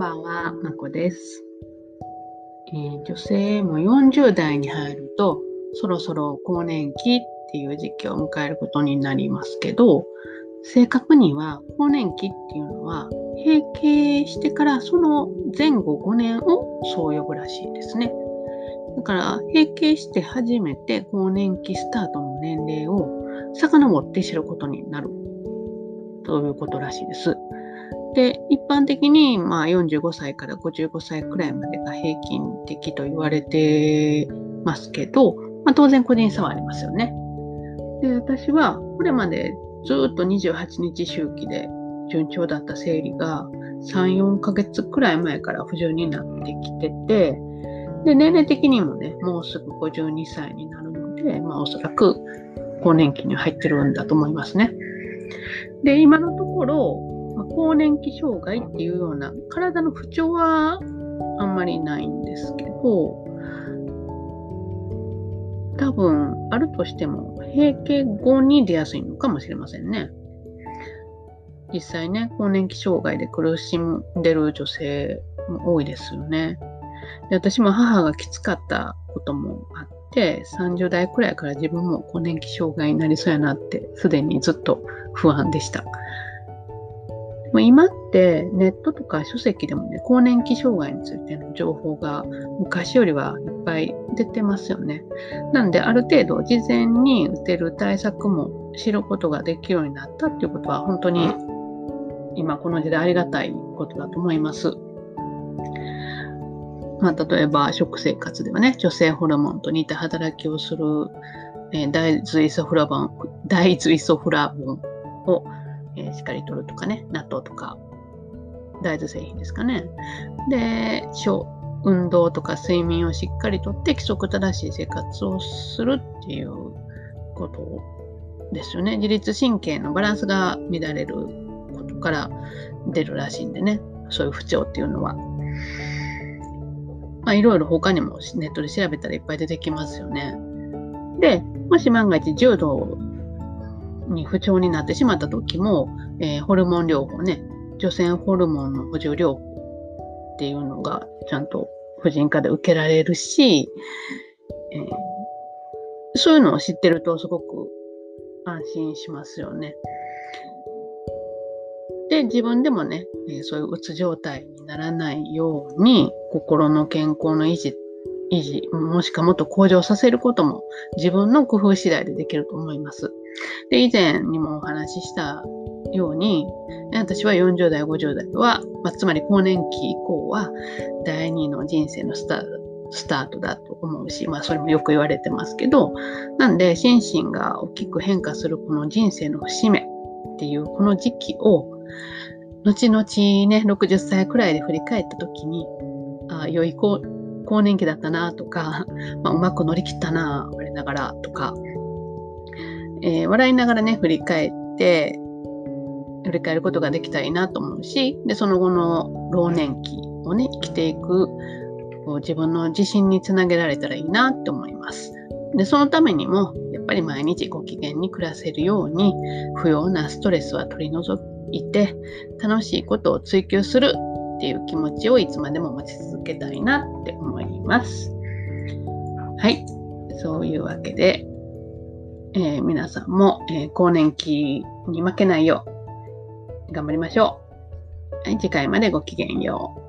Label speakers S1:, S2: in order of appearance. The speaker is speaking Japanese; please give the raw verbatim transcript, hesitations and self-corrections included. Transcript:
S1: ばんは、まこです、えー、女性もよんじゅう代に入るとそろそろ更年期っていう時期を迎えることになりますけど、正確には更年期っていうのは閉経してからその前後ごねんをそう呼ぶらしいですね。だから閉経して初めて更年期スタートの年齢を遡って知ることになるということらしいです。で、一般的にまあよんじゅうごさいからごじゅうごさいくらいまでが平均的と言われてますけど、まあ、当然個人差はありますよね。で、私はこれまでずっとにじゅうはちにち周期で順調だった生理がさん、よんかげつくらい前から不順になってきてて、で、年齢的にもね、もうすぐごじゅうにさいになるので、まあおそらく更年期に入ってるんだと思いますね。で、今のところ、更年期障害っていうような体の不調はあんまりないんですけど、多分あるとしても閉経後に出やすいのかもしれませんね。実際ね、更年期障害で苦しんでる女性も多いですよね。で、私も母がきつかったこともあって、さんじゅう代くらいから自分も更年期障害になりそうやなってすでにずっと不安でした。今ってネットとか書籍でもね、更年期障害についての情報が昔よりはいっぱい出てますよね。なんである程度事前に打てる対策も知ることができるようになったっていうことは本当に今この時代ありがたいことだと思います。まあ、例えば食生活ではね、女性ホルモンと似た働きをする、えー、大豆イソフラボン、大豆イソフラボンをえー、しっかりとるとかね、納豆とか大豆製品ですかね。で、運動とか睡眠をしっかりとって規則正しい生活をするっていうことですよね。自律神経のバランスが乱れることから出るらしいんでね、そういう不調っていうのは。まあ、いろいろ他にもネットで調べたらいっぱい出てきますよね。で、もし万が一重度に不調になってしまった時も、えー、ホルモン療法ね、女性ホルモンの補充療法っていうのがちゃんと婦人科で受けられるし、えー、そういうのを知ってるとすごく安心しますよね。で、自分でもね、えー、そういううつ状態にならないように心の健康の維持維持、もしくはもっと向上させることも自分の工夫次第でできると思います。で、以前にもお話ししたように、私はよんじゅう代、ごじゅう代は、まあ、つまり更年期以降は第二の人生のスタート、スタートだと思うし、まあそれもよく言われてますけど、なんで心身が大きく変化するこの人生の節目っていうこの時期を、後々ね、ろくじゅっさいくらいで振り返った時に、あ、良い子、更年期だったなとか、まあ、うまく乗り切ったな、我ながらとか、えー、笑いながらね、振り返って、振り返ることができたらいいなと思うし、で、その後の老年期をね、生きていく、自分の自信につなげられたらいいなと思います。で、そのためにも、やっぱり毎日ご機嫌に暮らせるように、不要なストレスは取り除いて、楽しいことを追求するっていう気持ちをいつまでも持ち続けたいなって思います。はい。そういうわけで、えー、皆さんも、えー、更年期に負けないよう頑張りましょう。はい。次回までごきげんよう。